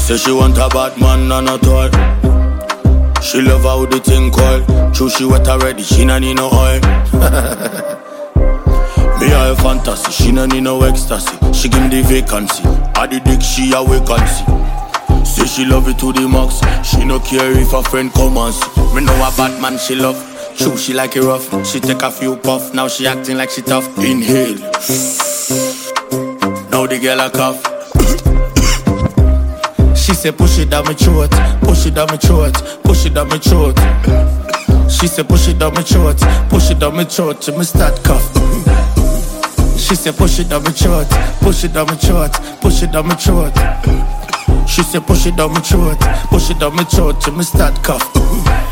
Say she want a bad man and a toy. She love how the thing coil. True, she wet already, she no need no oil. Me a fantasy, she no need no ecstasy. She give me the vacancy. At the dick, she a vacancy. Say she love it to the max. She no care if a friend come and see. Me know a bad man she love. True, she like it rough. She take a few puff. Now she acting like she tough. Inhale. Now the girl a cough. She said push it down my throat. Push it down my throat. Push it down my throat. She said push it down my throat. Push it down my throat. Till me start cough. She said push it down my throat. Push it down my throat. Push it down my throat. She said push it down my throat. Push it down my throat. Till me start cough.